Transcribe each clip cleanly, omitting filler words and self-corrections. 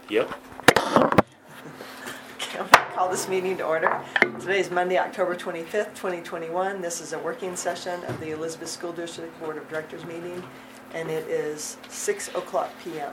Yep. Okay, I'm going to call this meeting to order. Today is Monday, October 25th, 2021. This is a working session of the Elizabeth School District Board of Directors meeting, and it is 6:00 p.m.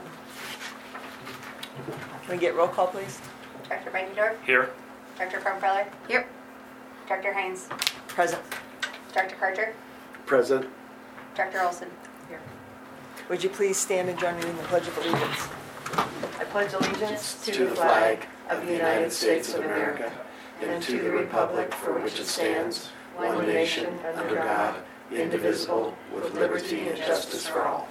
Can we get roll call, please? Dr. Beckendorf? Here. Dr. Krumfeller? Here. Dr. Hines? Present. Dr. Carter? Present. Dr. Olson? Here. Would you please stand and join me in the Pledge of Allegiance? I pledge allegiance To the flag of the United States of America and to the republic for which it stands, one nation, under God, indivisible, with liberty and justice for all.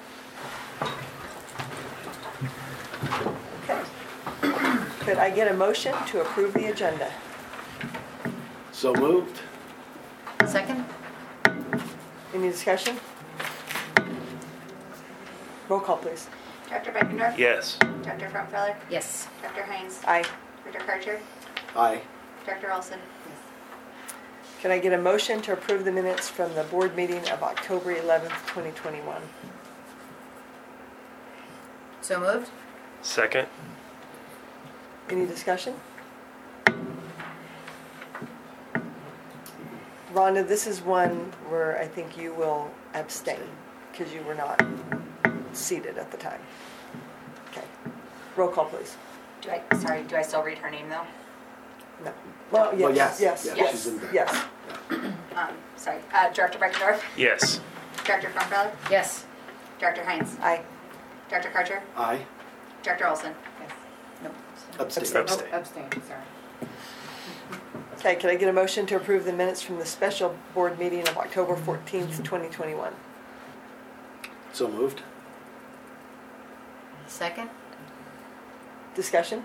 Okay. Could I get a motion to approve the agenda? So moved. Second? Any discussion? Roll call, please. Dr. Beckendorf? Yes. Dr. Krumfeller? Yes. Dr. Hines? Aye. Dr. Carter? Aye. Dr. Olson? Can I get a motion to approve the minutes from the board meeting of October 11th, 2021? So moved? Second. Any discussion? Rhonda, this is one where I think you will abstain because you were not seated at the time. Okay. Roll call, please. Do I still read her name though? No. Well, yes, Well, yes. yes, Yeah, yes, she's in there. yes. Dr. Beckendorf? Yes. Dr. Krumfeller? Yes. Dr. Hines? Aye. Dr. Carter? Aye. Dr. Olson? Yes. No. Abstain. Abstain. Abstain, sorry. Okay, can I get a motion to approve the minutes from the special board meeting of October 14th, 2021? So moved. Second? Discussion?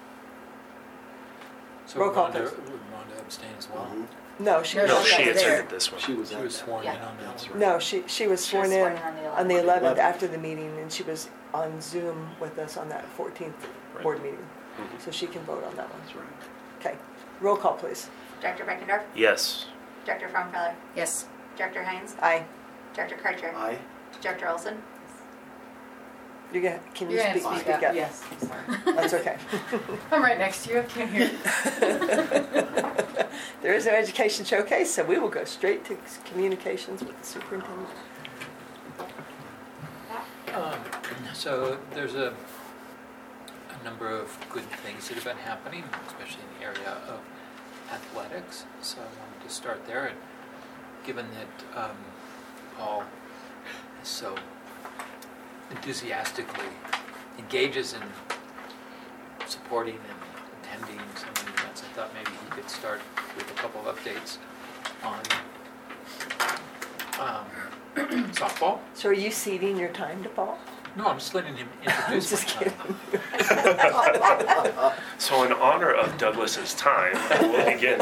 So Roll call, Rhonda, please. would Rhonda abstain as well? Mhm. No, she No, was No, not she there. attended this one. She was She at was that. sworn Yeah. in on that That's one. right. No, she was sworn sworn in in on the on the 11th 11th. after the meeting, and she was on Zoom with us on that 14th Right. board meeting. Mhm. So she can vote on that one. That's right. Okay, roll call, please. Dr. Beckendorf? Yes. Dr. Krumfeller? Yes. Dr. Hines? Aye. Dr. Carter? Aye. Dr. Olson? Can you You're gonna speak speak up? up. Yes, I'm sorry. That's okay. I'm right next to you, I can't hear you. There is no education showcase, so we will go straight to communications with the superintendent. So there's a number of good things that have been happening, especially in the area of athletics. So I wanted to start there. And given that Paul is so enthusiastically engages in supporting and attending some of the events, I thought maybe he could start with a couple of updates on softball. So are you ceding your time to Paul? No, I'm just letting him I'm introduce just himself. kidding. So in honor of Douglas's time, we'll begin.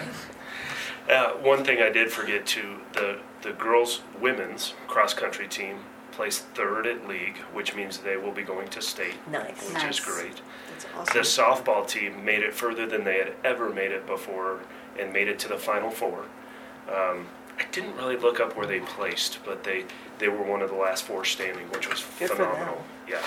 One thing I did forget to, the girls' women's cross-country team placed third at league, which means they will be going to state, Nice. which Nice. is great. That's The awesome. softball team made it further than they had ever made it before and made it to the Final Four. I didn't really look up where they placed, but they were one of the last four standing, which was Good for phenomenal. Yeah.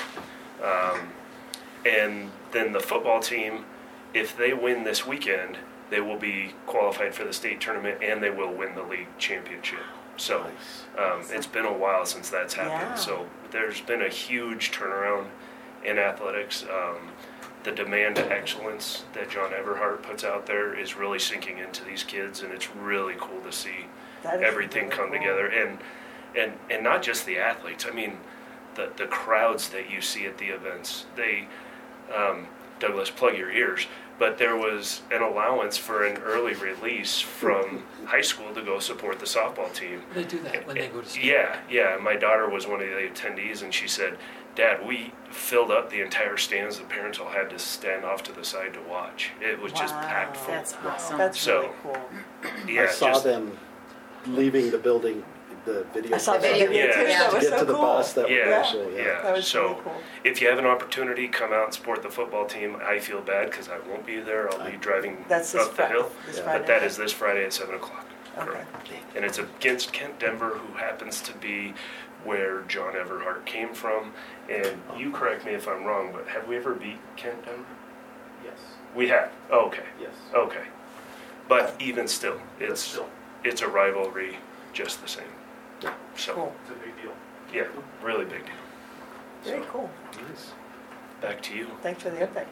And then the football team, if they win this weekend, they will be qualified for the state tournament and they will win the league championship. So Nice. it's been a while since that's happened. Yeah. So there's been a huge turnaround in athletics. The demand to excellence that John Everhart puts out there is really sinking into these kids, and it's really cool to see That is everything really come cool. together. And not just the athletes. I mean, the crowds that you see at the events. They, Douglas, plug your ears. But there was an allowance for an early release from high school to go support the softball team. They do that when they go to state. Yeah. My daughter was one of the attendees, and she said, "Dad, we filled up the entire stands. The parents all had to stand off to the side to watch. It was just Wow. packed full." That's awesome. That's So- really cool. Yeah, I saw just- them leaving the building, the video. I saw the video. video too. Yeah. That To was get so to the cool. bus that Yeah. was actually, Yeah. That was So- really cool. If you have an opportunity, come out and support the football team. I feel bad because I won't be there. I'll be driving That's this up the hill. This Yeah. Friday. But that is this Friday at 7 o'clock. Okay. Correct. And it's against Kent Denver, who happens to be where John Everhart came from. And you correct me if I'm wrong, but have we ever beat Kent Denver? Yes. We have. Oh, okay. Yes. Okay. But even still, But still, it's a rivalry just the same. So, Cool. it's a big deal. yeah, really big deal. Very So, cool. Nice. Back to you. Thanks for the update.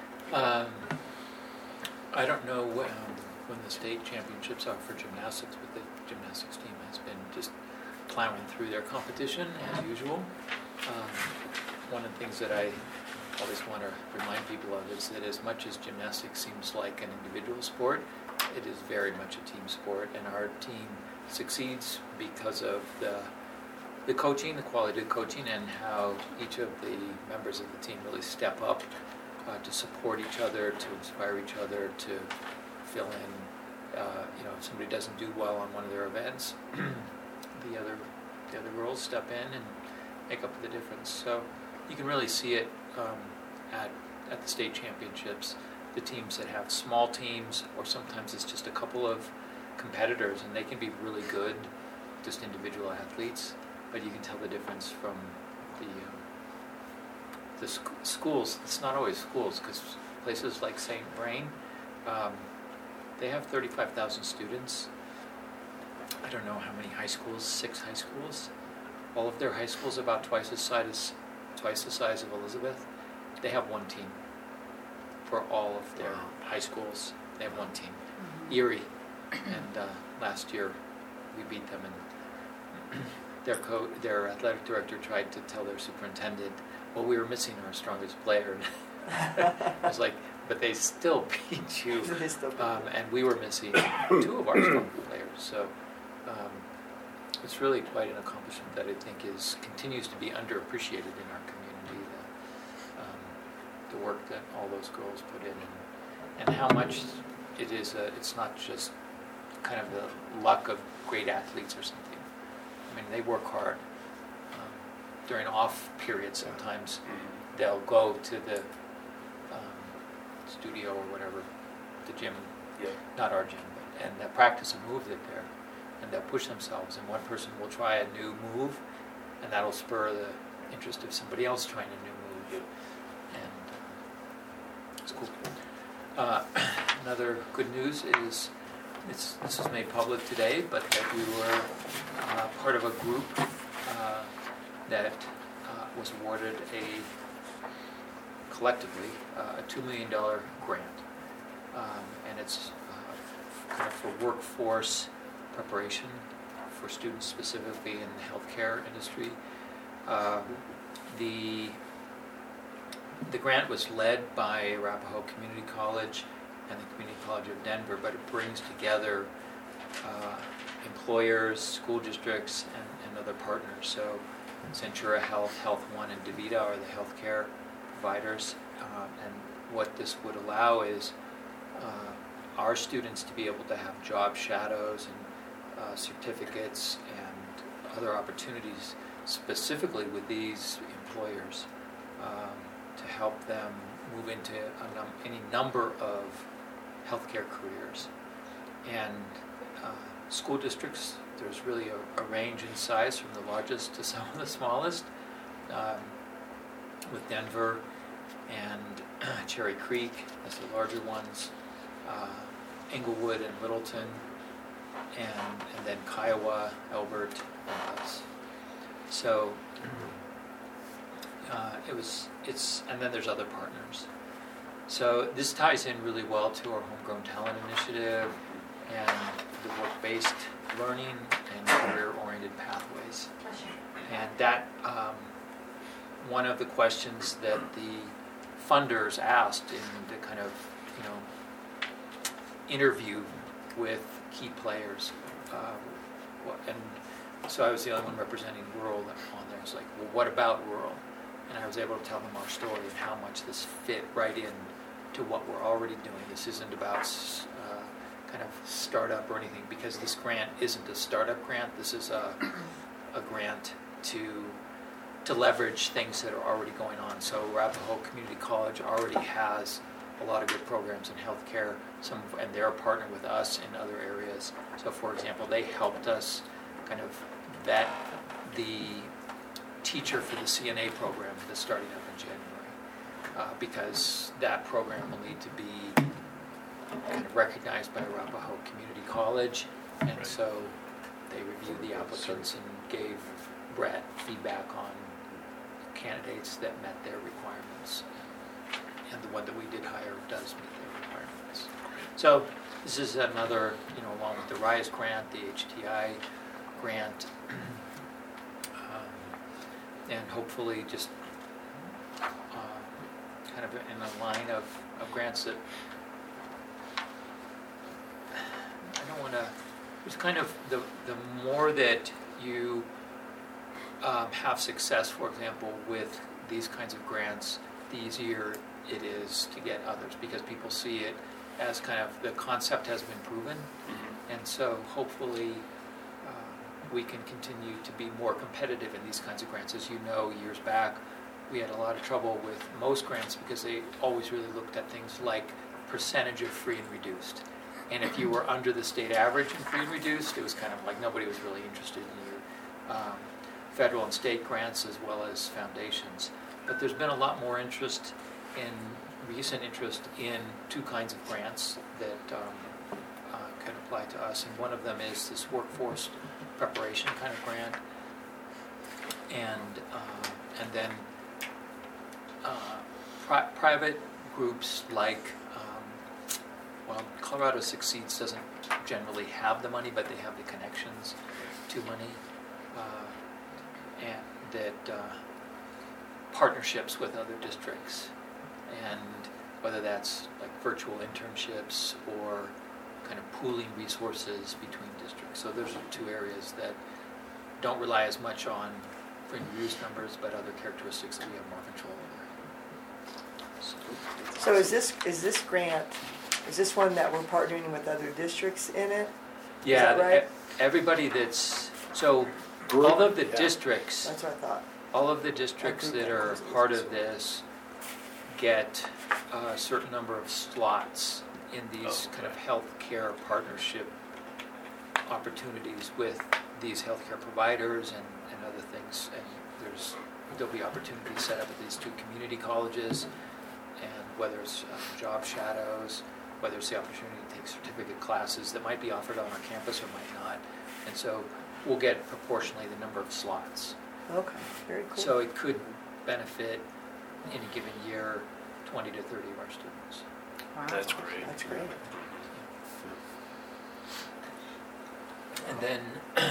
I don't know when the state championships are for gymnastics, but the gymnastics team has been just plowing through their competition as usual. One of the things that I always want to remind people of is that as much as gymnastics seems like an individual sport, it is very much a team sport, and our team succeeds because of the coaching, the quality of the coaching, and how each of the members of the team really step up to support each other, to inspire each other, to fill in. If somebody doesn't do well on one of their events, the other girls step in and make up the difference. So you can really see it at the state championships. The teams that have small teams, or sometimes it's just a couple of competitors, and they can be really good, just individual athletes, but you can tell the difference from the schools. It's not always schools, because places like St. Vrain, they have 35,000 students. I don't know how many high schools, 6 high schools. All of their high schools about twice the size of Elizabeth. They have one team for all of their high schools. They have one team. Erie, and last year we beat them, and their athletic director tried to tell their superintendent, well, we were missing our strongest player. I was like, but they still beat you. And we were missing 2 of our strong players. So it's really quite an accomplishment that I think continues to be underappreciated in our community. The work that all those girls put in, and how much it is. It's not just kind of the luck of great athletes or something. I mean, they work hard. During off periods, sometimes they'll go to the studio or whatever, the gym, not our gym, and they'll practice a move that they're, and they'll push themselves, and one person will try a new move, and that'll spur the interest of somebody else trying a new move, and it's cool. Another good news is, this was made public today, but that we were part of a group that was awarded collectively a $2 million grant, and it's kind of for workforce preparation for students specifically in the healthcare industry. The grant was led by Arapahoe Community College and the Community College of Denver, but it brings together employers, school districts, and other partners. So Centura Health, Health One, and DaVita are the healthcare providers, and what this would allow is our students to be able to have job shadows and certificates and other opportunities specifically with these employers to help them move into any number of healthcare careers. And school districts, there's really a range in size from the largest to some of the smallest, with Denver and Cherry Creek as the larger ones, Englewood and Littleton, and then Kiowa, Elbert, and us. So and then there's other partners. So this ties in really well to our Homegrown Talent Initiative and the work-based learning and career-oriented pathways. And that, one of the questions that the funders asked in the kind of, interview with key players, and so I was the only one representing rural on there. I was like, well, what about rural? And I was able to tell them our story and how much this fit right in to what we're already doing. This isn't about kind of startup or anything, because this grant isn't a startup grant. This is a grant to leverage things that are already going on. So Arapahoe Community College already has a lot of good programs in healthcare, and they're a partner with us in other areas. So for example, they helped us kind of vet the teacher for the CNA program that's starting up in January, because that program will need to be kind of recognized by Arapahoe Community College, and Right. so they reviewed the applicants and gave Brett feedback on candidates that met their requirements, and the one that we did hire does meet their requirements. So this is another, along with the RISE grant, the HTI grant, and hopefully just kind of in a line of grants that I don't want to, it's kind of the more that you have success, for example, with these kinds of grants, the easier it is to get others, because people see it as kind of the concept has been proven, and so hopefully we can continue to be more competitive in these kinds of grants. As you know, years back, we had a lot of trouble with most grants because they always really looked at things like percentage of free and reduced. And if you were under the state average in free and reduced, it was kind of like nobody was really interested in you. Federal and state grants as well as foundations. But there's been a lot more recent interest in two kinds of grants that can apply to us. And one of them is this workforce preparation kind of grant. And then private groups like, Colorado Succeeds doesn't generally have the money, but they have the connections to money, and that partnerships with other districts, and whether that's like virtual internships or kind of pooling resources between districts. So those are two areas that don't rely as much on free and reduced numbers, but other characteristics that we have more control over. So is this grant, is this one that we're partnering with other districts in it? Yeah, Is that right? everybody that's, so all of the districts, That's what I thought. all of the districts that are part of this get a certain number of slots in these kind of healthcare partnership opportunities with these healthcare providers and other things. And there'll be opportunities set up at these two community colleges, and whether it's job shadows, whether it's the opportunity to take certificate classes that might be offered on our campus or might not. And so we'll get proportionally the number of slots. Okay, very cool. So it could benefit in a given year 20 to 30 of our students. Wow. That's great. That's great. And then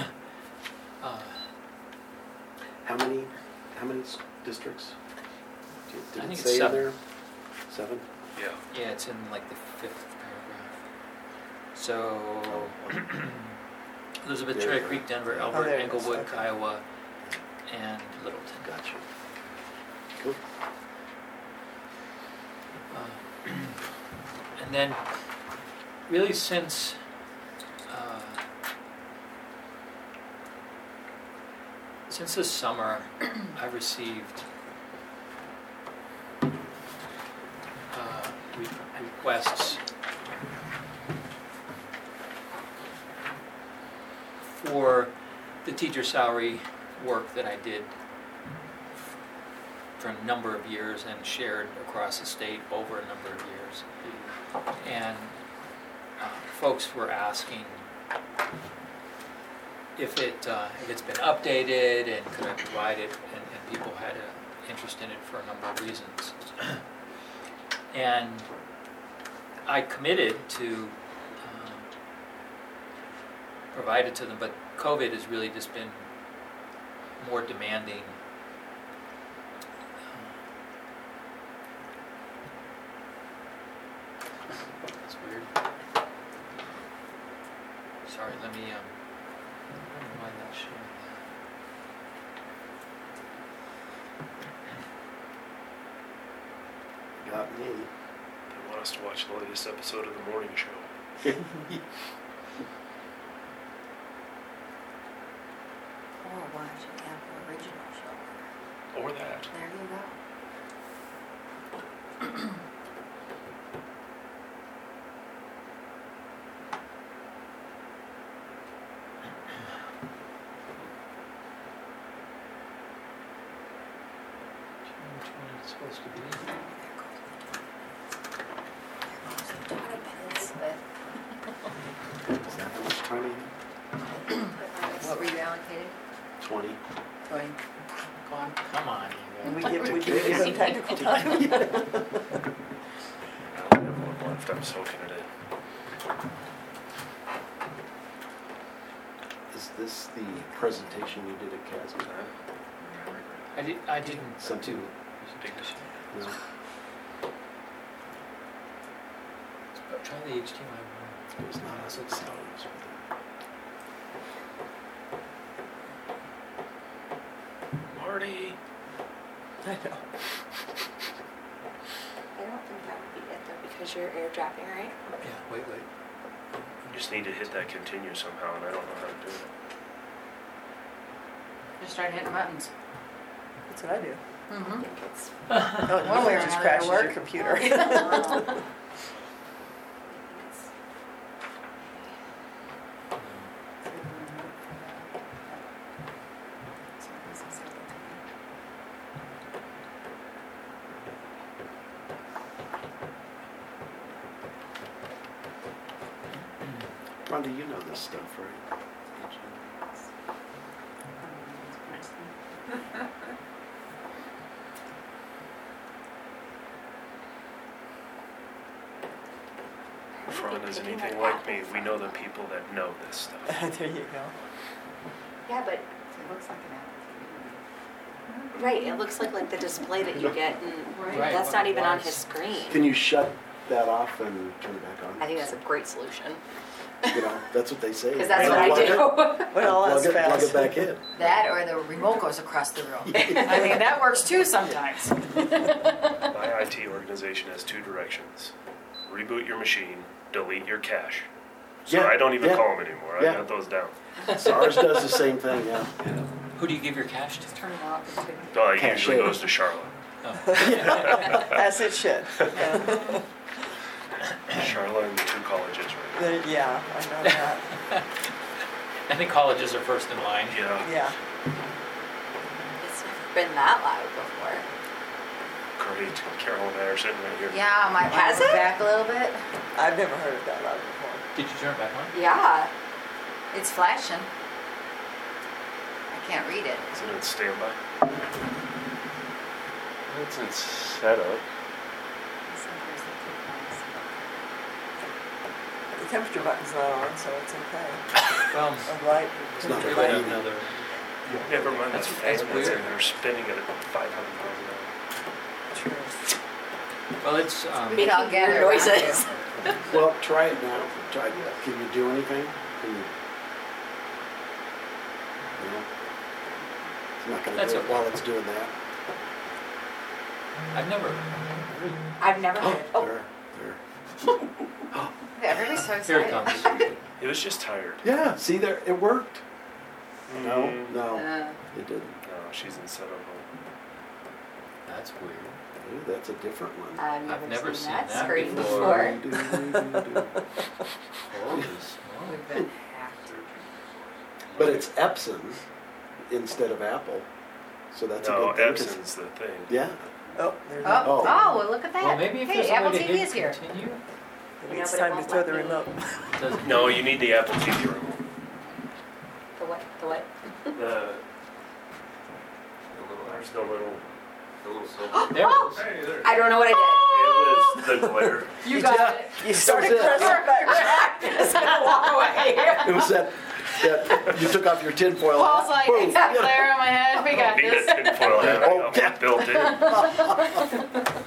How many districts? Did I it think it's say in 7. there? 7? Yeah. yeah, it's in like the 5th paragraph. So Elizabeth, Cherry Creek, Denver, Albert, there it is. Englewood, Okay. Kiowa, and Littleton. Gotcha. Cool. And then really since this summer, I've received requests for the teacher salary work that I did for a number of years and shared across the state over a number of years. And folks were asking if it's been updated and could I provide it, and people had an interest in it for a number of reasons. And I committed to provide it to them, but COVID has really just been more demanding. That's weird. Sorry, let me, I don't know why that's showing that. Got me. They want us to watch the latest episode of The Morning Show. Or watch an Apple original show. Or that. There you go. supposed to be. Is that how much time you have? What were you allocated? 20. 20. Go on. Come on, And we Eva. give them technical time. I only have one left. I'm soaking it in. Is this the presentation you did at CASB? I didn't. Some two. It's a big issue. No. Try the HDMI one. It was not as exciting. Marty. I know. I don't think that would be it though, because you're airdropping, right? Yeah, wait. You just need to hit that continue somehow, and I don't know how to do it. Just start hitting buttons. That's what I do. I Mm-hmm. think it's. Oh, One way or it just another, crashes it'll your work. computer. Rhonda, you know this stuff, right? If Rhonda's anything like me, we know the people that know this stuff. There you go. Yeah, but, It looks like an app. right, it looks like the display that you get, and Right. that's not even on Why his is- screen. Can you shut that off and turn it back on? I think that's a great solution, You know, that's what they say. because that's what I Unplug it, do. Well, Plug that's it, plug fast. it back in. That or the remote goes across the room. I mean, that works too sometimes. My IT organization has two directions. Reboot your machine, delete your cache. So Yeah, I don't even yeah. call them anymore. I Yeah. got those down. So ours does the same thing, yeah. Who do you give your cash to? Turn it off. and Well, it Cache. usually goes to Charlotte. Oh. As it should. Yeah. Charlotte and the two colleges right Yeah, I know that. I think colleges are first in line. now. Yeah, Yeah. It's never been that loud before. great. Carol and I are sitting right here. Yeah, might Has want to it? back a little bit. I've never heard it that loud before. Did you turn it back on? Yeah. It's flashing. I can't read it. Is it in standby? It's in setup. The temperature button's not on, so it's okay. Well, A light. It's not we very got easy. another. Never mind that That's fan that's in weird. there spinning at 500 miles an True. Well, it's Making all gather weird around noises. Well, try it now. Try. Can you do anything? Can you? No. It's not going to That's do it okay. while it's doing that. I've never. I've never heard. Oh, There. Everybody's so Here excited. it comes. hour. It was just tired. Yeah. See there, it worked. No, Mm, no, Uh, it didn't. No, she's in setup mode. That's weird. Ooh, that's a different one. I've never seen seen that that screen before. before. Holy smoke. we've been hacked. But it's Epson instead of Apple, so that's No, a good thing. 'cause- Epson's the thing. Yeah. Oh, there's Oh, Oh. oh, well, look at that. Well, maybe if hey, there's a Apple way to TV hit is here. continue. Maybe it's Yeah, but it time to won't throw let the me. remote. Doesn't. No, you need the Apple TV remote. The what? The what? There's the little silver. There it is. Hey, there. I don't know what I It was the glare. You got Yeah. it. You started That's it. pressing back. Just gonna walk away. It was that you took off your tinfoil Paul's hat. like, Boom. it's a glare on my head. We got Need a this. tinfoil hat. I got yeah. one built in.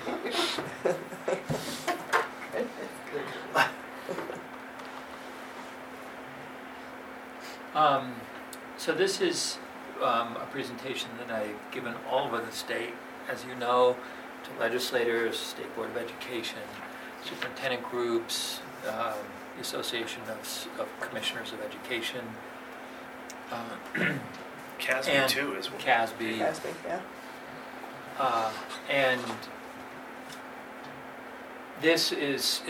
So this is a presentation that I've given all over the state, as you know, to legislators, State Board of Education, superintendent groups, the Association of Commissioners of Education, Casby And too is one. CASB, Casting, yeah. and this is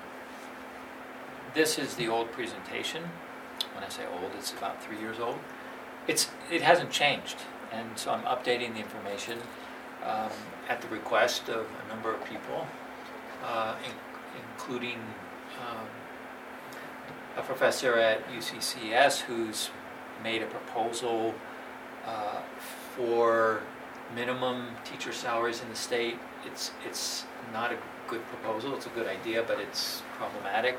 the old presentation. When I say old, it's about 3 years old. It hasn't changed, and so I'm updating the information. at the request of a number of people, including a professor at UCCS who's made a proposal for minimum teacher salaries in the state. It's not a good proposal. It's a good idea, but it's problematic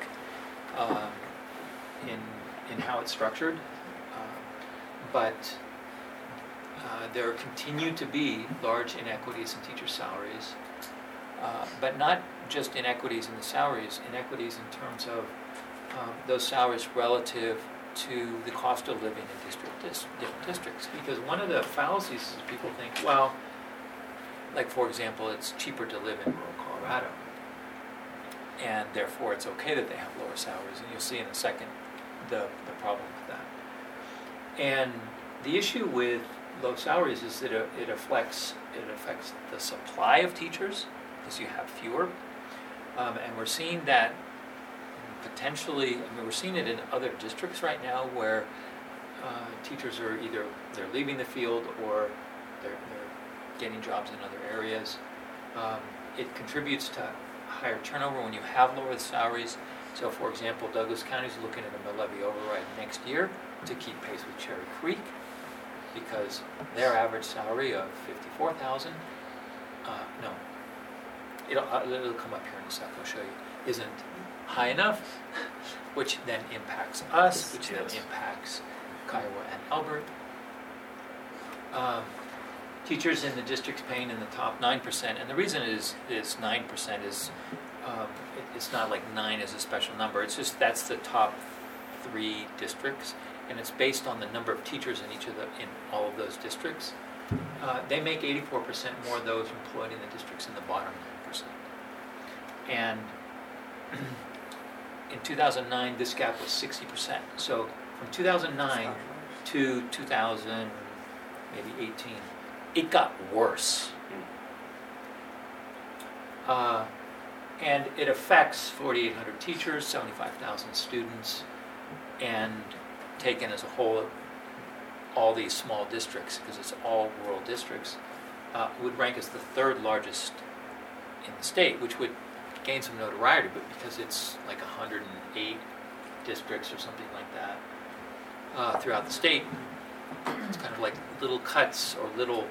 in how it's structured. But there continue to be large inequities in teacher salaries, but not just inequities in the salaries, inequities in terms of those salaries relative to the cost of living in different districts. Because one of the fallacies is people think, well, like for example, it's cheaper to live in rural Colorado, and therefore it's okay that they have lower salaries, and you'll see in a second the problem with that. And the issue with low salaries is that it affects the supply of teachers, because you have fewer, and we're seeing that potentially. I mean, we're seeing it in other districts right now where teachers are either they're leaving the field or they're getting jobs in other areas. It contributes to higher turnover when you have lower salaries. So, for example, Douglas County is looking at a mill levy override next year to keep pace with Cherry Creek, because their average salary of $54,000, no, it'll come up here in a sec, I'll show you, isn't high enough, which then impacts us, which then impacts Kiowa and Albert. Teachers in the district's paying in the top 9%, and the reason is 9% is, it's not like 9 is a special number, it's just that's the top 3 districts, and it's based on the number of teachers in all of those districts. They make 84% more of those employed in the districts in the bottom 9%. And in 2009, this gap was 60%. So from 2009 to 2018, it got worse. And it affects 4,800 teachers, 75,000 students, and taken as a whole, all these small districts, because it's all rural districts, would rank as the 3rd largest in the state, which would gain some notoriety, but because it's like 108 districts or something like that throughout the state, it's kind of like little cuts or little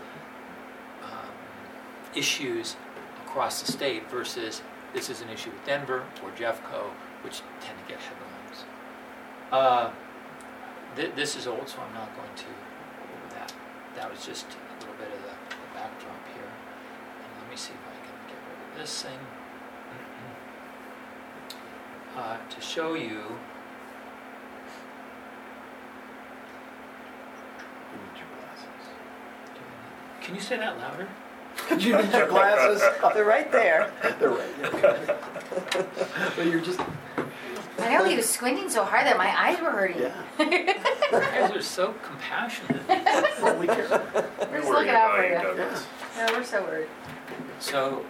issues across the state versus this is an issue with Denver or Jeffco, which tend to get headlines. This is old, so I'm not going to go over that. That was just a little bit of the backdrop here. And let me see if I can get rid of this thing. To show you. Can you say that louder? Did you need your glasses? They're right there. They're right. But you're just. I know he was squinting so hard that my eyes were hurting. Yeah. You guys are so compassionate. Well, we care. We're just looking out for you. Douglas. No, we're so worried. So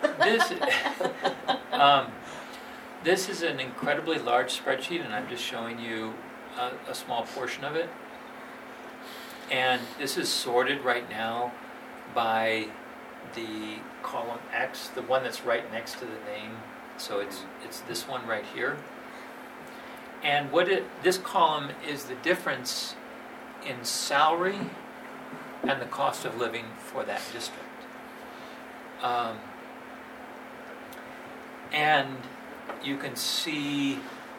this is an incredibly large spreadsheet, and I'm just showing you a small portion of it. And this is sorted right now by the column X, the one that's right next to the name. So it's this one right here. And this column is the difference in salary and the cost of living for that district. And you can see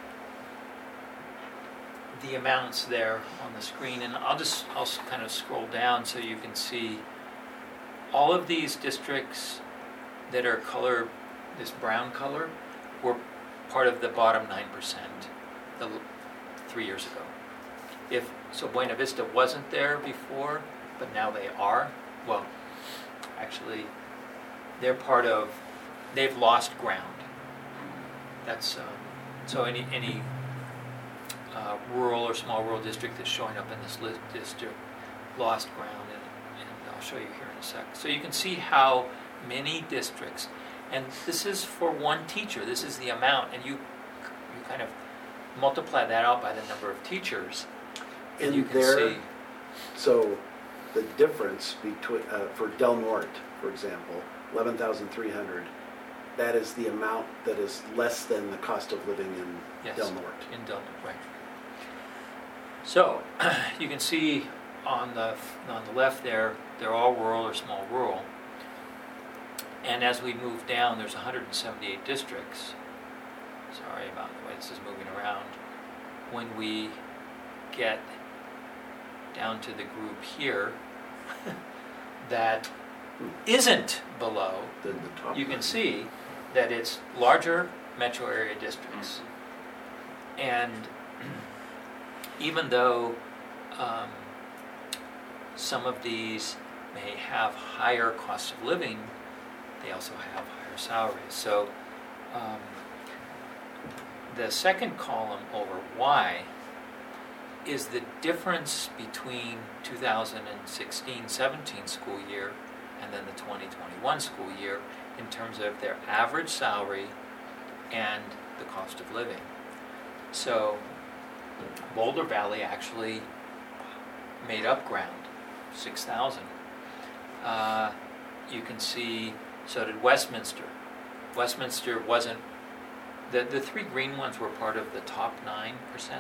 the amounts there on the screen, and I'll kind of scroll down so you can see all of these districts that are this brown color, were part of the bottom 9% 3 years ago. So Buena Vista wasn't there before, but now they are. Well, actually, they've lost ground. That's so any rural or small rural district that's showing up in this list district lost ground, and I'll show you here in a sec. So you can see how many districts, and this is for one teacher. This is the amount, and you kind of multiply that out by the number of teachers, and you can see. So the difference between for Del Norte, for example, 11,300, that is the amount that is less than the cost of living in Yes. Del Norte. In Del Norte, right. So you can see on the left there, they're all rural or small rural. And as we move down, there's 178 districts. Sorry about the way this is moving around. When we get down to the group here that isn't below, Then the top you can line. see that it's larger metro area districts. And even though some of these may have higher cost of living, they also have higher salaries. So the second column over Y is the difference between 2016-17 school year and then the 2021 school year in terms of their average salary and the cost of living. So Boulder Valley actually made up ground, 6,000. You can see, so did Westminster. Westminster wasn't, the three green ones were part of the top 9%.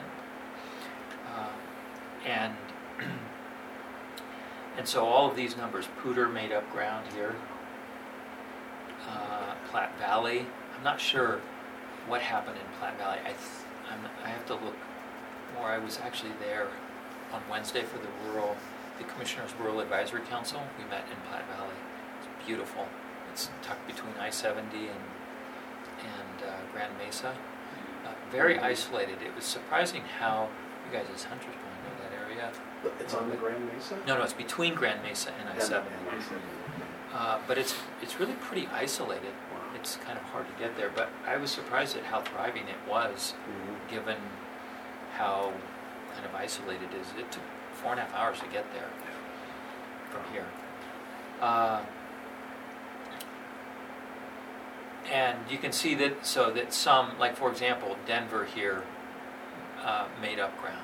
And so all of these numbers, Poudre made up ground here. Platte Valley, I'm not sure what happened in Platte Valley. I have to look more. I was actually there on Wednesday for the Commissioner's Rural Advisory Council. We met in Platte Valley. It's beautiful. It's tucked between I-70 and Grand Mesa. Very isolated. It was surprising how, you guys as hunters probably know that area. It's on the Grand Mesa? No, it's between Grand Mesa and I-70. And But it's really pretty isolated. It's kind of hard to get there, but I was surprised at how thriving it was, given how kind of isolated it is. It took 4.5 hours to get there from here. And you can see that, so that some, like for example, Denver here made up ground.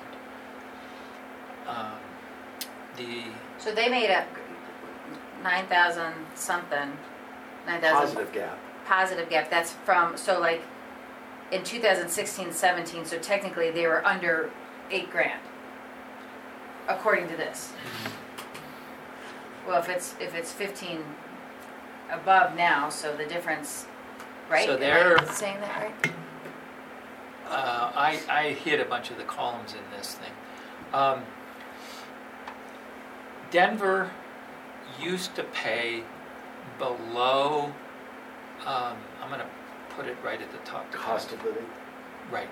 So they made up 9,000 something, 9,000 positive gap. positive gap. That's from, so like in 2016-17, so technically they were under $8,000, according to this. Well, if it's 15 above now, so the difference, right? So Am I they're- saying that right? I hit a bunch of the columns in this thing. Denver used to pay below, I'm going to put it right at the top. Cost of living. Right.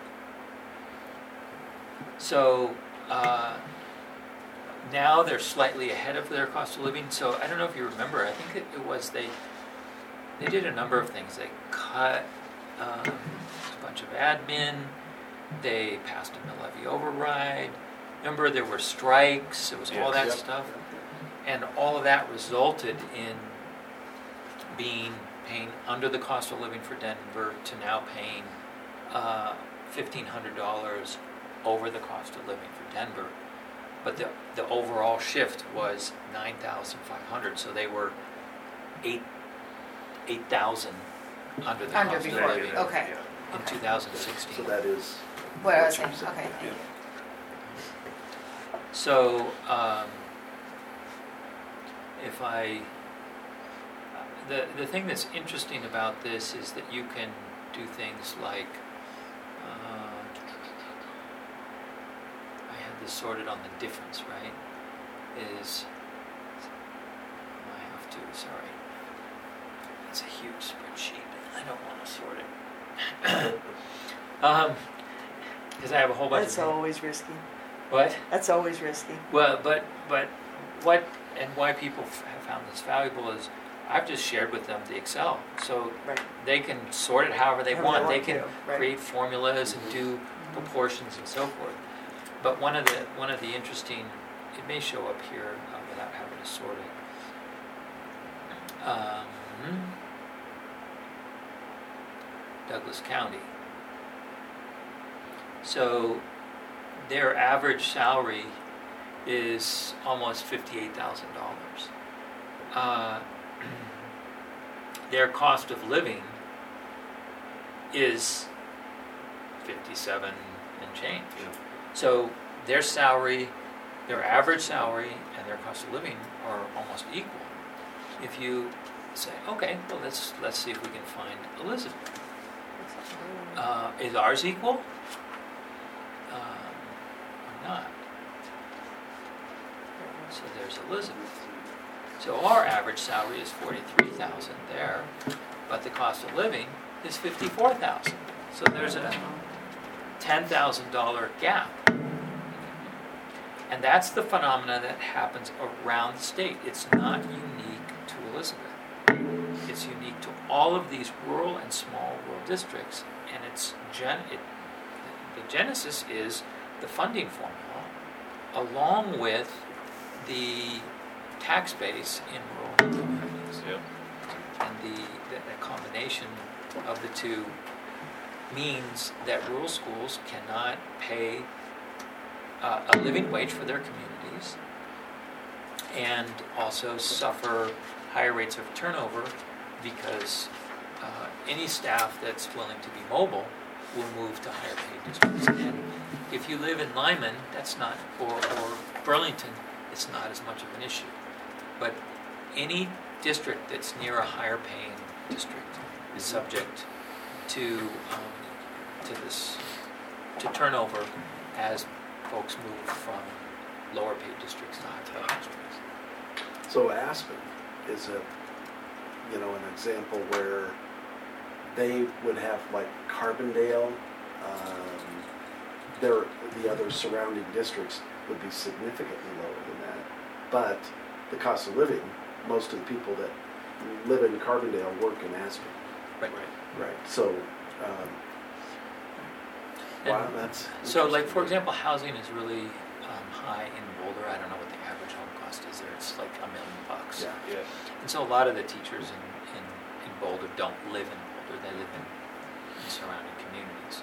So now they're slightly ahead of their cost of living. So I don't know if you remember, I think it was they did a number of things. They cut a bunch of admin. They passed a mill levy override. Remember, there were strikes. It was all that stuff. And all of that resulted in paying under the cost of living for Denver to now paying $1,500 over the cost of living for Denver. But the overall shift was $9,500. So they were $8,000 under the cost before. of living Okay. in 2016. So that is What I was what saying, you said. okay, thank you. So the thing that's interesting about this is that you can do things like, I had this sorted on the difference, right? Sorry. It's a huge spreadsheet. I don't want to sort it. Because I have a whole bunch That's of... always risky. What? That's always risky. Well, but what and why people have found this valuable is I've just shared with them the Excel, so Right. they can sort it however they want. They can to, right. create formulas and do proportions and so forth. But one of the interesting, it may show up here without having to sort it. Douglas County. So their average salary is almost $58,000. their cost of living is 57 and change. Yeah. So their salary, their average salary, and their cost of living are almost equal. If you say, okay, well let's see if we can find Elizabeth. Is ours equal? Or not? So there's Elizabeth. So our average salary is $43,000 there, but the cost of living is $54,000. So there's a $10,000 gap. And that's the phenomena that happens around the state. It's not unique to Elizabeth. It's unique to all of these rural and small rural districts, and the genesis is the funding formula, along with the tax base in rural communities. Yep. And the combination of the two means that rural schools cannot pay a living wage for their communities, and also suffer higher rates of turnover because any staff that's willing to be mobile will move to higher paid districts. And if you live in Lyman, that's not, or Burlington, it's not as much of an issue. But any district that's near a higher paying district is subject to turnover as folks move from lower paid districts to higher paid districts. So Aspen is an example where they would have like Carbondale, the other surrounding districts would be significantly lower than that. But the cost of living, most of the people that live in Carbondale work in Aspen. Right. Right. So, wow, And that's so, like, for interesting. example, housing is really high in Boulder. I don't know what the average home cost is there. It's like $1 million. Yeah. Yeah. And so a lot of the teachers in Boulder don't live in Boulder. They live in surrounding communities.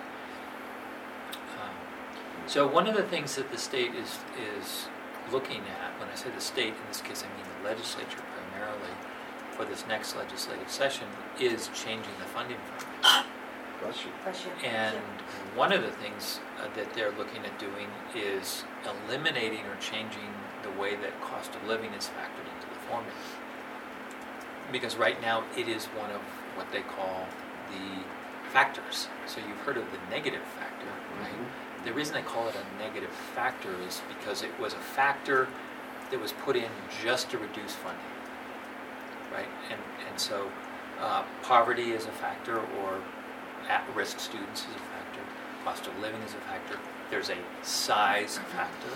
So one of the things that the state is looking at, when I say the state, in this case I mean the legislature primarily, for this next legislative session, is changing the funding formula. Bless you. And one of the things that they're looking at doing is eliminating or changing the way that cost of living is factored into the formula. Because right now it is one of what they call the factors. So you've heard of the negative factor, right? Mm-hmm. The reason they call it a negative factor is because it was a factor that was put in just to reduce funding, right? And so poverty is a factor, or at-risk students is a factor, cost of living is a factor, there's a size factor.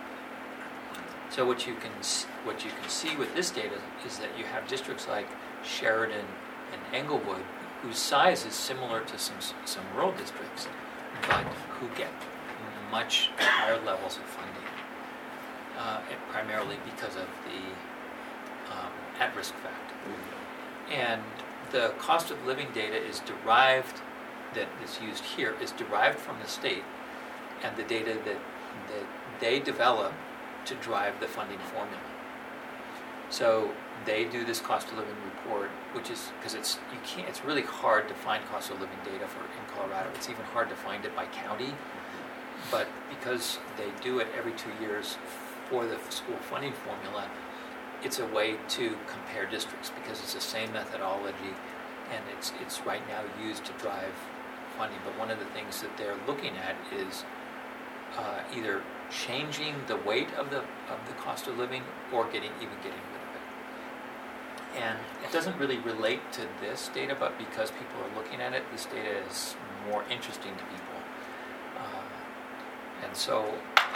So what you can see with this data is that you have districts like Sheridan and Englewood, whose size is similar to some rural districts, but who get much higher levels of funding, primarily because of the at-risk factor. And the cost of living data is derived, that is used here, is derived from the state, and the data that they develop to drive the funding formula. So they do this cost of living report, which is, because it's really hard to find cost of living data in Colorado. It's even hard to find it by county, but because they do it every 2 years for the school funding formula, it's a way to compare districts because it's the same methodology, and it's right now used to drive funding. But one of the things that they're looking at is either changing the weight of the cost of living or getting rid of it. And it doesn't really relate to this data, but because people are looking at it, this data is more interesting to people. And so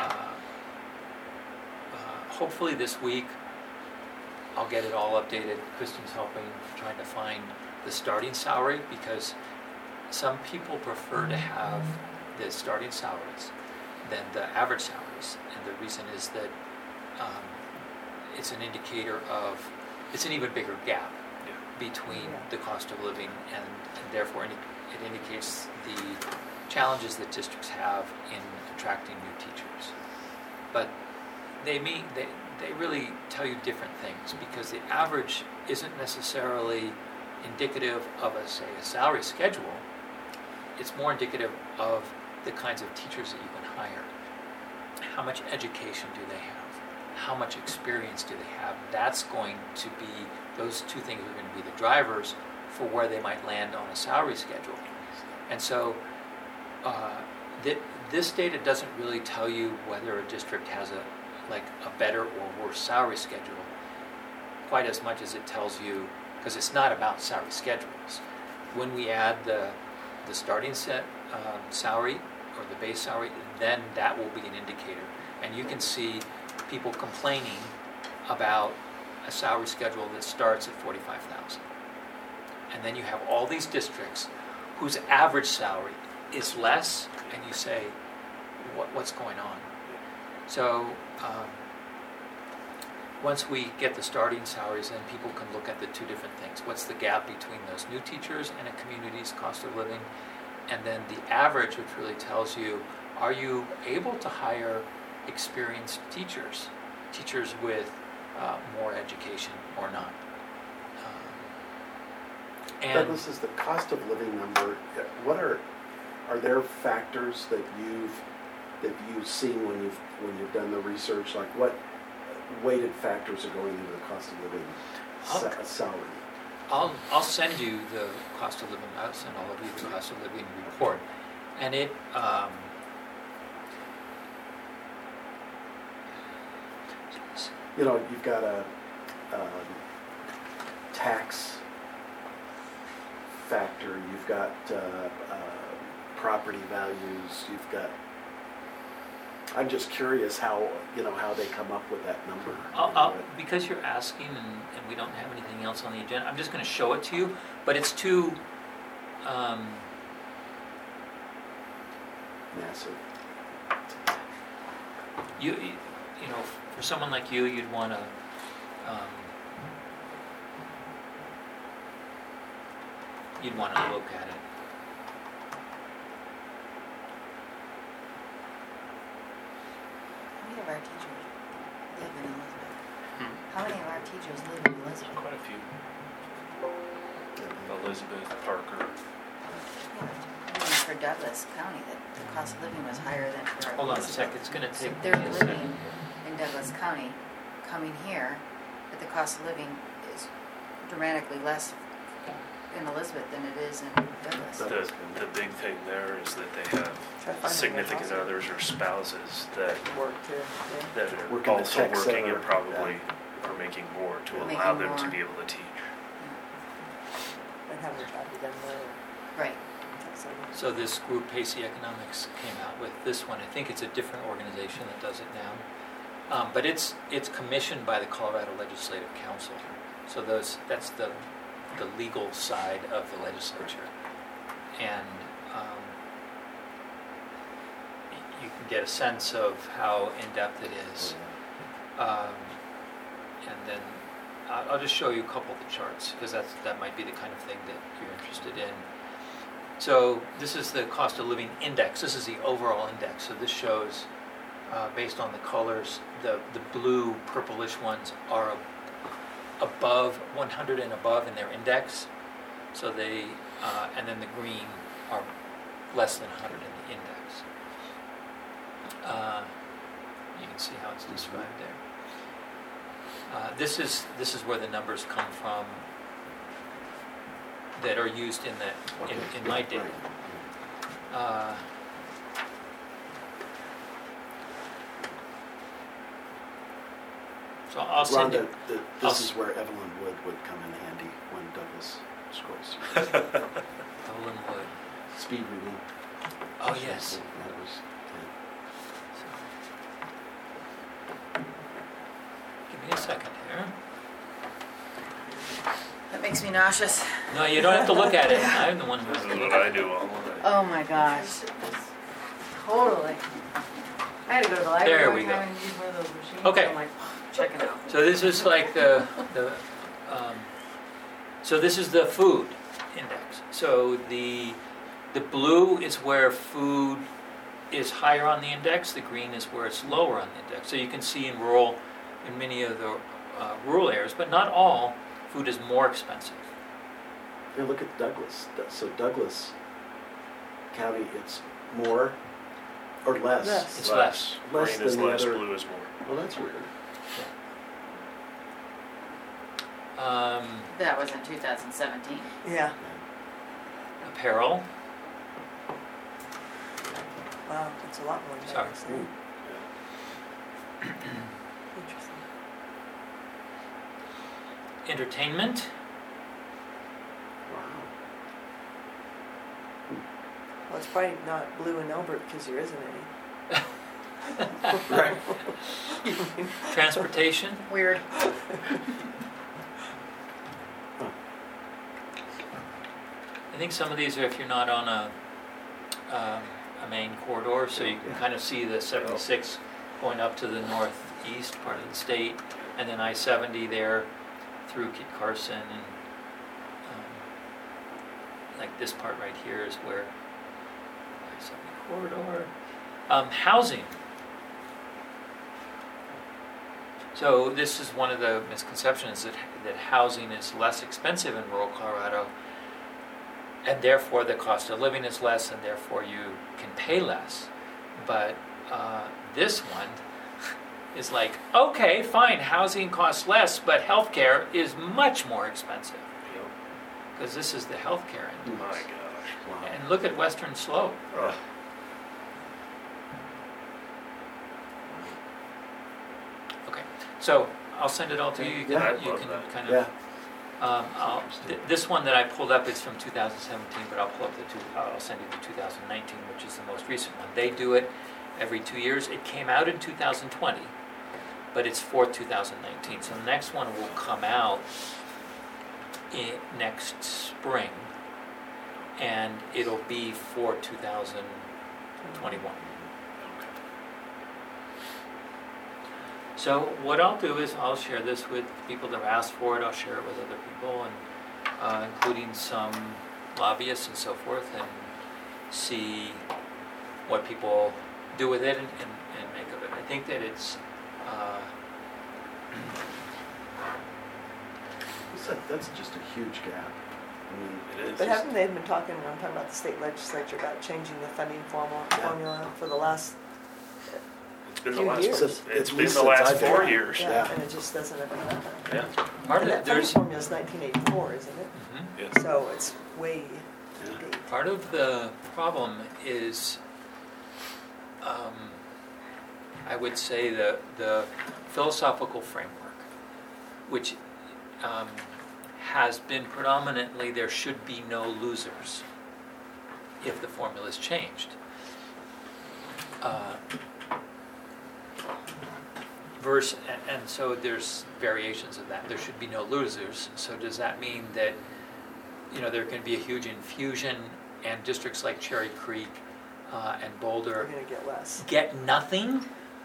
hopefully this week I'll get it all updated. Kristen's helping, trying to find the starting salary, because some people prefer to have the starting salaries than the average salaries. And the reason is that it's an indicator of, it's an even bigger gap between the cost of living, and therefore it indicates the challenges that districts have in attracting new teachers. But they really tell you different things, because the average isn't necessarily indicative of a salary schedule. It's more indicative of the kinds of teachers that you can hire. How much education do they have? How much experience do they have? That's going to be, those two things are going to be the drivers for where they might land on a salary schedule. And so this data doesn't really tell you whether a district has a better or worse salary schedule quite as much as it tells you, because it's not about salary schedules. When we add the starting set salary or the base salary, then that will be an indicator. And you can see people complaining about a salary schedule that starts at $45,000. And then you have all these districts whose average salary is less, and you say, what's going on? So once we get the starting salaries, then people can look at the two different things. What's the gap between those new teachers and a community's cost of living? And then the average, which really tells you, are you able to hire experienced teachers with more education or not? And Douglas, is the cost of living number, what are there factors that you've seen when you've done the research? Like what weighted factors are going into the cost of living salary? I'll send you the cost of living. I'll send all of you the cost of living report, and it you've got a tax factor, you've got property values, you've got. I'm just curious how they come up with that number. Because you're asking and we don't have anything else on the agenda, I'm just going to show it to you, but it's too massive. You know, for someone like you, you'd want to look at it. How many of our teachers live in Elizabeth? How many of our teachers live in Elizabeth? Quite a few. Elizabeth, Parker. Yeah, I mean, for Douglas County, the cost of living was higher than for Hold on a Elizabeth. sec, it's going to So take they're me a living second. in Douglas County, coming here, but the cost of living is dramatically less in Elizabeth than it is in Douglas. The big thing there is that they Try to have find significant them others or spouses that work too. Yeah. that are Working the also tech working center, and probably are making more to Making allow them more. to be able to teach. And have a job to them there. Right. So this group, Pacey Economics, came out with this one. I think it's a different organization that does it now. But it's commissioned by the Colorado Legislative Council. So that's the legal side of the legislature. And you can get a sense of how in-depth it is. And then I'll just show you a couple of the charts, because that might be the kind of thing that you're interested in. So this is the cost of living index. This is the overall index. So this shows, based on the colors, the blue, purplish ones are above 100 and above in their index. So they, and then the green are less than 100 in the index. You can see how it's described there. This is where the numbers come from that are used in my data. So I'll send Rhonda, you. this is where Evelyn Wood would come in handy when Douglas scrolls. Evelyn Wood. Speed reading. Oh yes. That was, Give me a second here. That makes me nauseous. No, you don't have to look at it. I'm the one This who's is what I do all the time. Oh my gosh. Totally. I had to go to the library There one we time go. and use one of those machines. Okay. I'm like, check it out. So this is like so this is the food index. So the blue is where food is higher on the index. The green is where it's lower on the index. So you can see in many of the rural areas, but not all, food is more expensive You look at Douglas. So Douglas County, it's more or less? Less. It's less. Less Green is than the less, other- blue is more. Well, that's weird. That was in 2017. Yeah, Apparel. wow, it's a lot more than Sorry. that. Ooh. Interesting. Entertainment. Wow. Well, it's probably not Blue and Elbert because there isn't any. Right. Transportation. Weird. I think some of these are if you're not on a main corridor, so you can kind of see the 76 going up to the northeast part of the state, and then I-70 there through Kit Carson, and like this part right here is where I-70 corridor. Housing. So this is one of the misconceptions that housing is less expensive in rural Colorado, and therefore the cost of living is less, and therefore you can pay less. But this one is like, okay, fine, housing costs less, but healthcare is much more expensive, Yep. because this is the healthcare end. My gosh. Wow. And look at Western Slope. Ugh. Okay, so I'll send it all to you. You can, Yeah, I'd you love can that. kind Yeah. of. This one that I pulled up is from 2017, but I'll pull up I'll send you the 2019, which is the most recent one. They do it every 2 years. It came out in 2020, but it's for 2019. So the next one will come out next spring, and it'll be for 2021. So what I'll do is I'll share this with people that have asked for it. I'll share it with other people, and including some lobbyists and so forth, and see what people do with it and make of it. I think that it's That's just a huge gap. I mean, It is. But haven't they been talking, I'm talking about the state legislature, about changing the funding formula for the last, It's been the few last. years. It's At been least the since last I've been 4 around. years. yeah, Yeah. and it just doesn't ever happen. Yeah. part And of that funding there's formula is 1984, isn't it? Mhm. Yes. So it's way Yeah. deep. Part of the problem is, I would say, the philosophical framework, which has been predominantly there should be no losers if the formula is changed. And so there's variations of that. There should be no losers. So does that mean that there can be a huge infusion, and districts like Cherry Creek and We're Boulder gonna get less. get nothing?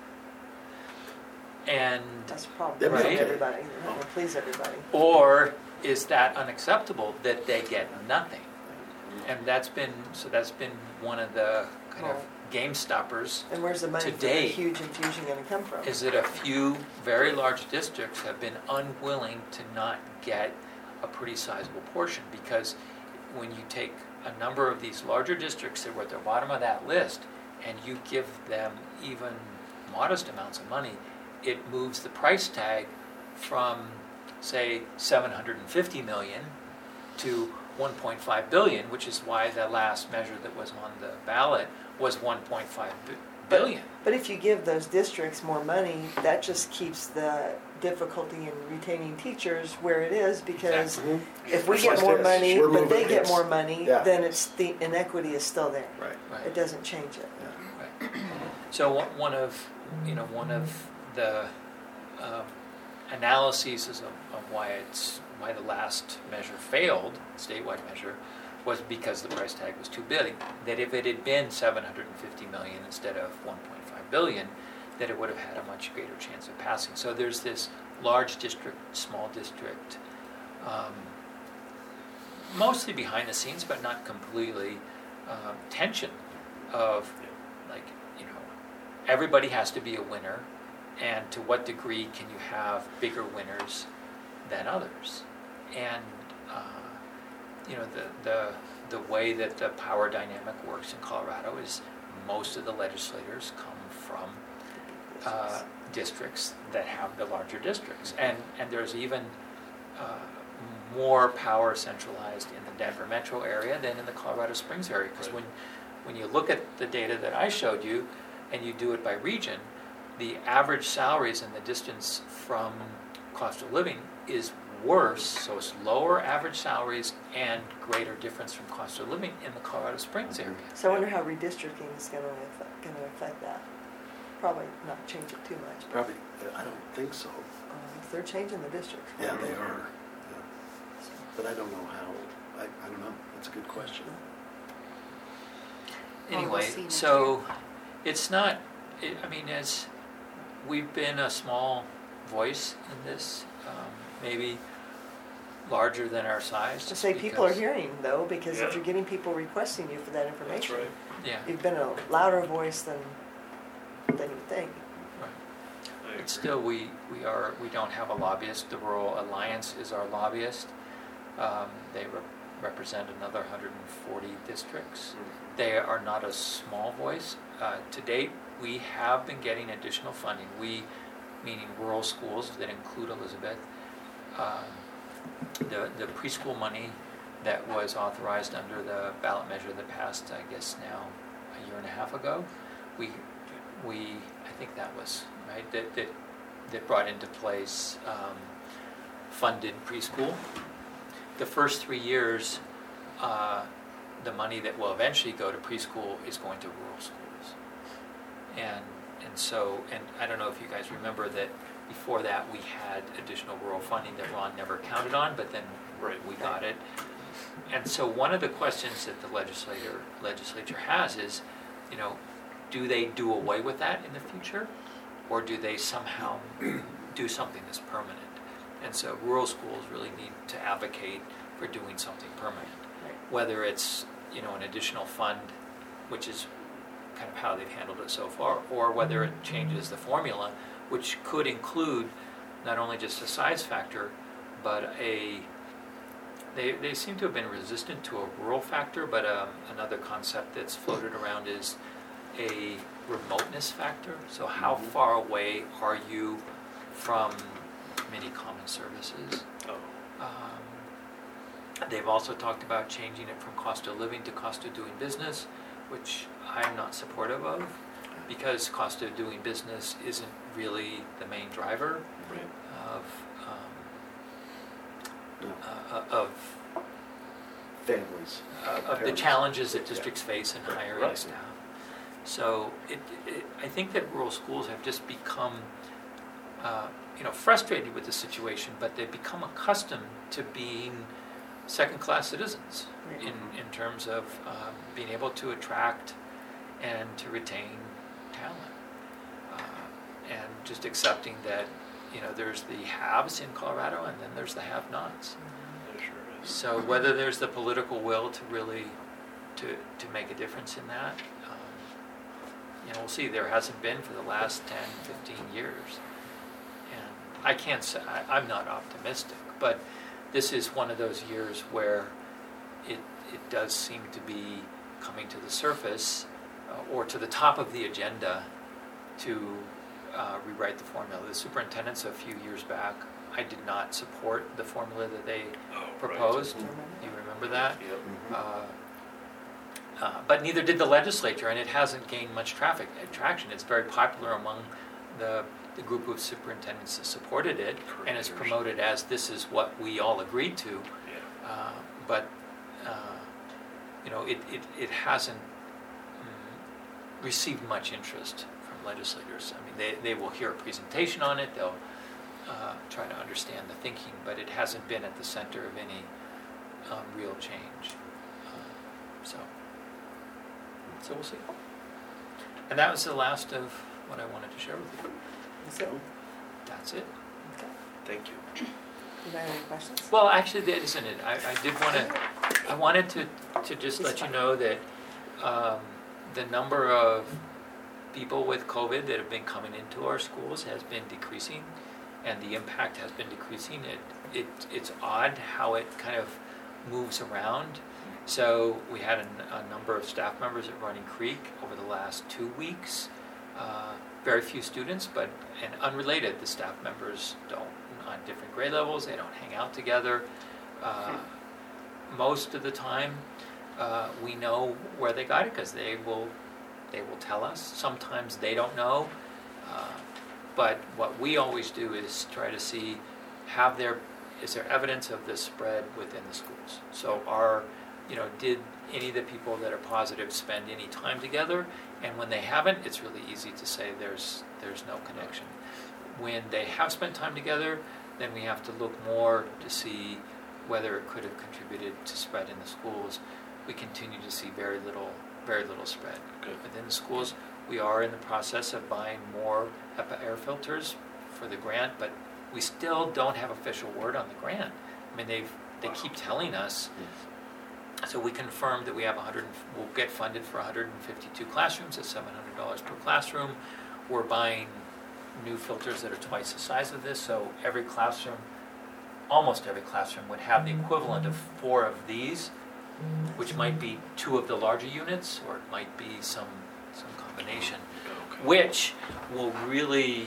And That's a problem. That'd For be okay. everybody, they're not gonna please everybody. or is that unacceptable that they get nothing? And that's been one of the kind of Well- game stoppers. And where's the money for the Today- huge infusion gonna come from? Is that a few very large districts have been unwilling to not get a pretty sizable portion, because when you take a number of these larger districts that were at the bottom of that list and you give them even modest amounts of money, it moves the price tag from, say, 750 million to 1.5 billion, which is why the last measure that was on the ballot was 1.5 billion. But if you give those districts more money, that just keeps the difficulty in retaining teachers where it is, because Exactly. if we It's get like more this. money, We're but they moving get this. more money, Yeah. then it's the inequity is still there. Right. Right. It doesn't change it. Yeah. Right. So one of the analyses of why the last measure failed, statewide measure, was because the price tag was too big. That if it had been 750 million instead of 1.5 billion, that it would have had a much greater chance of passing. So there's this large district, small district, mostly behind the scenes, but not completely, tension of, like, everybody has to be a winner, and to what degree can you have bigger winners than others? And you know, the way that the power dynamic works in Colorado is most of the legislators come from districts that have the larger districts. And there's even more power centralized in the Denver metro area than in the Colorado Springs area. Because when you look at the data that I showed you and you do it by region, the average salaries and the distance from cost of living is worse, so it's lower average salaries and greater difference from cost of living in the Colorado Springs area. So I wonder how redistricting is going to affect that. Probably not change it too much. Probably, I don't think so. They're changing the districts. Yeah, they are. Yeah. But I don't know how, I don't know. That's a good question. Well, we'll Anyway, see next so it's not, I mean, as we've been a small voice in this, maybe larger than our size. To just say people are because- hearing though, because if Yeah. you're getting people requesting you for that That's information, right. Yeah, you've been a louder voice than you think. right. I agree. But still, we don't have a lobbyist. The Rural Alliance is our lobbyist. They represent another 140 districts. Mhm. They are not a small voice. To date, we have been getting additional funding. We, meaning rural schools that include Elizabeth. The preschool money that was authorized under the ballot measure that passed, I guess now a year and a half ago, we I think that was right that brought into place funded preschool. The first 3 years, the money that will eventually go to preschool is going to rural schools, and so I don't know if you guys remember that before that we had additional rural funding that Ron never counted on, but then we got it. And so one of the questions that the legislature has is, you know, do they do away with that in the future, or do they somehow do something that's permanent? And so rural schools really need to advocate for doing something permanent, whether it's, you know, an additional fund, which is kind of how they've handled it so far, or whether it changes the formula, which could include not only just a size factor, but they seem to have been resistant to a rural factor, but another concept that's floated around is a remoteness factor. So how far away are you from many common services? Oh, They've also talked about changing it from cost of living to cost of doing business, which I'm not supportive of, because cost of doing business isn't really the main driver right. of Families. of the Parents. challenges that districts face in hiring Right. staff. So I think that rural schools have just become, frustrated with the situation, but they've become accustomed to being second-class citizens in terms of being able to attract and to retain talent, and just accepting that, you know, there's the haves in Colorado and then there's the have-nots. There sure is. So whether there's the political will to really to make a difference in that, we'll see. There hasn't been for the last 10, 15 years. And I can't say, I'm not optimistic, but this is one of those years where it does seem to be coming to the surface or to the top of the agenda to rewrite the formula. The superintendents a few years back, I did not support the formula that they proposed. Right. You remember that? Yep. But neither did the legislature, and it hasn't gained much traction. It's very popular among the group of superintendents that supported it, and it's promoted as this is what we all agreed to. Yeah. But it hasn't received much interest from legislators. I mean, they will hear a presentation on it. They'll try to understand the thinking, but it hasn't been at the center of any real change. So we'll see. And that was the last of what I wanted to share with you. So, That's it. okay. Thank you. You have any questions? Well, actually, that isn't it. I wanted to just let you know that the number of people with COVID that have been coming into our schools has been decreasing, and the impact has been decreasing. It's odd how it kind of moves around. So we had a number of staff members at Running Creek over the last 2 weeks. Very few students, and unrelated, the staff members don't, on different grade levels, they don't hang out together. Most of the time, we know where they got it because they will tell us. Sometimes they don't know. But what we always do is try to see, is there evidence of this spread within the schools? So did any of the people that are positive spend any time together? And when they haven't, it's really easy to say there's no connection. When they have spent time together, then we have to look more to see whether it could have contributed to spread in the schools. We continue to see very little spread. Good. Within the schools. We are in the process of buying more HEPA air filters for the grant, but we still don't have official word on the grant. I mean, they keep telling us. So we confirmed that we'll get funded for 152 classrooms at $700 per classroom. We're buying new filters that are twice the size of this, so almost every classroom would have the equivalent of 4 of these, which might be 2 of the larger units, or it might be some combination, which will really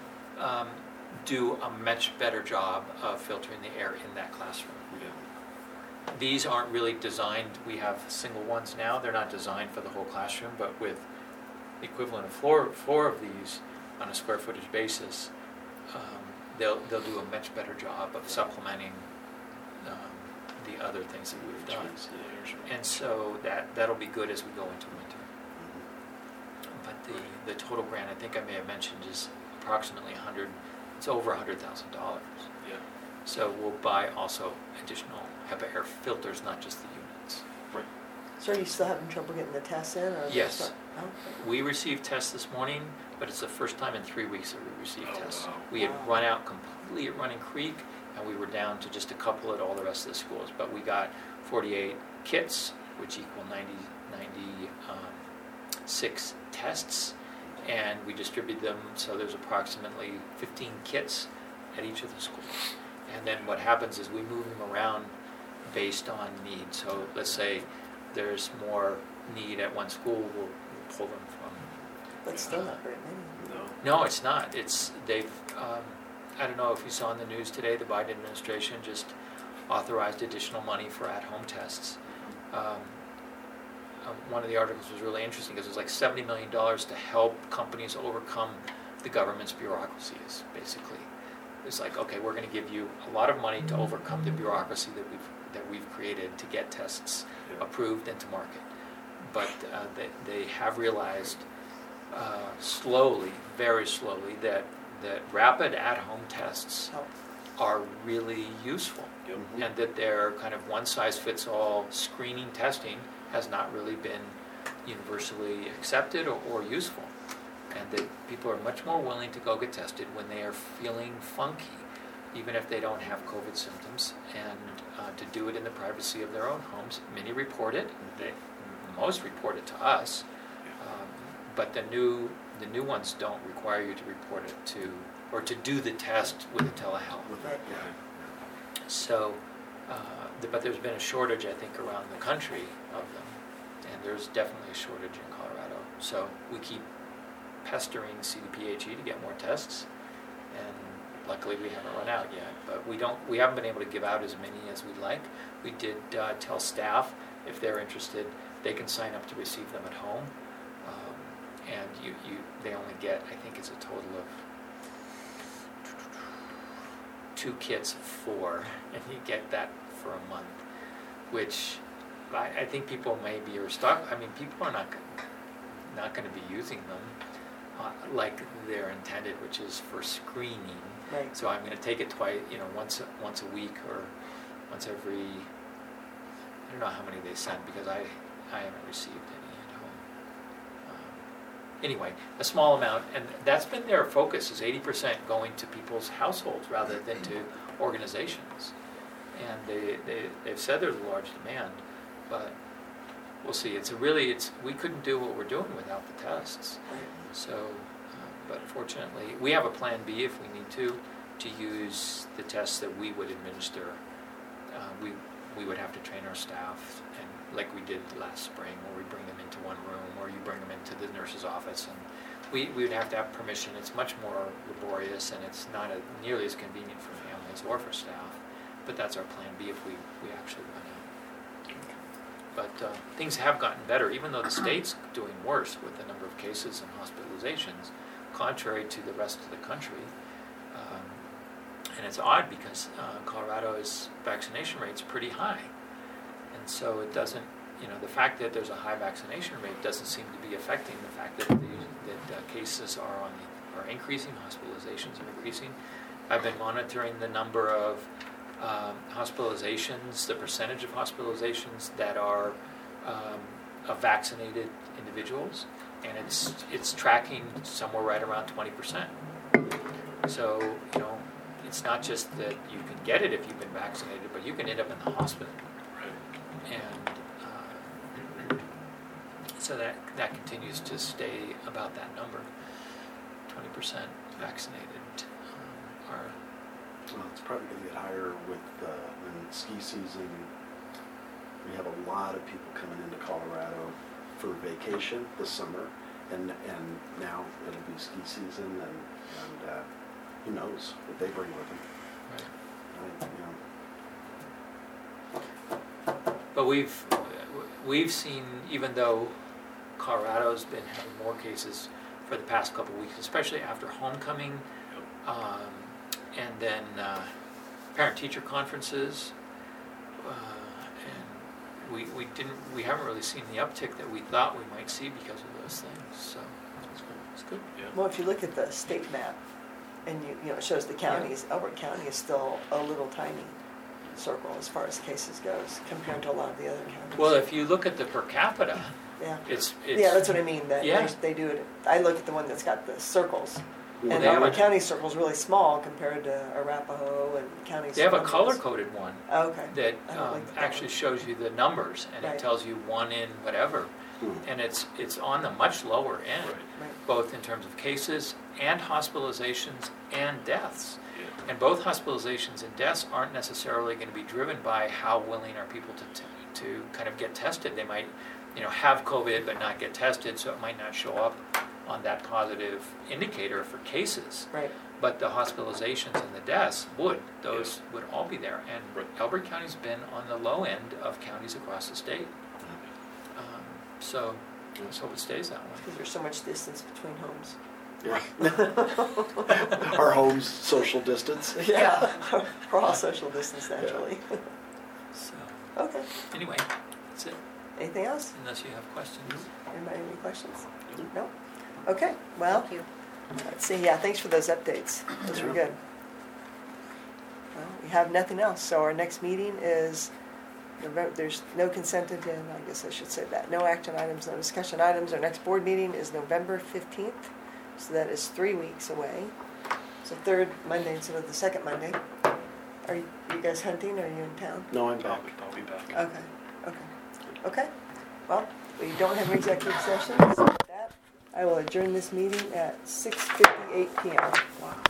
do a much better job of filtering the air in that classroom. These aren't really designed, we have single ones now, they're not designed for the whole classroom, but with the equivalent of four of these on a square footage basis, they'll do a much better job of supplementing the other things that we've done. And so that'll be good as we go into winter. But the total grant, I think I may have mentioned, is approximately it's over $100,000. Yeah. So we'll buy also additional HEPA air filters, not just the units. Right. So are you still having trouble getting the tests in? Or Yes. Oh. We received tests this morning, but it's the first time in 3 weeks that we received tests. Wow. We had run out completely at Running Creek, and we were down to just a couple at all the rest of the schools. But we got 48 kits, which equal 96 tests, and we distributed them, so there's approximately 15 kits at each of the schools. And then what happens is we move them around based on need. So let's say there's more need at one school, we'll pull them from. That's still not very many. No, it's not. They've. I don't know if you saw in the news today, the Biden administration just authorized additional money for at-home tests. One of the articles was really interesting because it was like $70 million to help companies overcome the government's bureaucracies, basically. It's like, okay, we're going to give you a lot of money to overcome the bureaucracy that we've created to get tests approved and to market. But they have realized slowly, very slowly, that rapid at-home tests are really useful, and that their kind of one-size-fits-all screening testing has not really been universally accepted or useful, and that people are much more willing to go get tested when they are feeling funky, even if they don't have COVID symptoms, and to do it in the privacy of their own homes. Many report it. Most report it to us, but the new ones don't require you to report it or to do the test with a telehealth. Right. So, but there's been a shortage, I think, around the country of them, and there's definitely a shortage in Colorado. So we keep pestering CDPHE to get more tests, and luckily we haven't run out yet. But we haven't been able to give out as many as we'd like. We did tell staff if they're interested, they can sign up to receive them at home, and they only get, I think it's a total of 2 kits of 4, and you get that for a month, which I think people maybe are stuck. I mean, people are not going to be using them like they're intended, which is for screening. Right. So I'm going to take it twice, once a week or once every. I don't know how many they send because I haven't received any at home. Anyway, a small amount, and that's been their focus, is 80% going to people's households rather than to organizations. And they've said there's a large demand, but we'll see. We couldn't do what we're doing without the tests. So, but fortunately, we have a plan B if we need to use the tests that we would administer. we would have to train our staff, and like we did last spring, where we bring them into one room, or you bring them into the nurse's office, and we would have to have permission. It's much more laborious, and it's not nearly as convenient for families or for staff. But that's our plan B if we actually run out. But things have gotten better, even though the state's doing worse with the number of cases and hospitalizations, contrary to the rest of the country. And it's odd because Colorado's vaccination rate's pretty high. And so it doesn't, the fact that there's a high vaccination rate doesn't seem to be affecting the fact that cases are increasing, hospitalizations are increasing. I've been monitoring the number of hospitalizations, the percentage of hospitalizations that are of vaccinated individuals, and it's tracking somewhere right around 20%. So, it's not just that you can get it if you've been vaccinated, but you can end up in the hospital. And so that continues to stay about that number. 20% vaccinated are. Well, it's probably going to get higher with when ski season. We have a lot of people coming into Colorado for vacation this summer, and now it'll be ski season, and who knows what they bring with them. Right. But we've seen, even though Colorado's been having more cases for the past couple of weeks, especially after homecoming, and then parent-teacher conferences, and we haven't really seen the uptick that we thought we might see because of those things. So it's good. Yeah. Well, if you look at the state map, and it shows the counties, Elbert County is still a little tiny circle as far as cases goes compared to a lot of the other counties. Well, if you look at the per capita, yeah, it's that's what I mean. That yeah. they do it. I look at the one that's got the circles, Well, and they Elbert would- County circle's really small compared to Arapahoe and counties. they have a surrounding us. color-coded one Oh, okay. that I don't like that actually one. shows you the numbers, and Right. it tells you 1 in whatever, and it's on the much lower end, Right. both in terms of cases and hospitalizations and deaths. Yeah. And both hospitalizations and deaths aren't necessarily going to be driven by how willing are people to kind of get tested. They might, have COVID but not get tested, so it might not show up on that positive indicator for cases. Right. But the hospitalizations and the deaths would. Those would all be there. And Right. Elbert County's been on the low end of counties across the state. So let's hope it stays that way. Because there's so much distance between homes. Yeah. Our homes, social distance. Yeah, we're all social distance naturally. So Okay. anyway, that's it. Anything else? Unless you have questions. Anybody have any questions? No? Okay, well, Thank you. let's see, yeah, thanks for those updates. Those were good. Well, we have nothing else, so our next meeting is, there's no consent agenda, I guess I should say that. No action items, no discussion items. Our next board meeting is November 15th, so that is 3 weeks away. So third Monday instead of the second Monday. Are you guys hunting, or are you in town? No, I'm back. I'll be back. Okay, well, we don't have an executive session, so with that, I will adjourn this meeting at 6:58 p.m.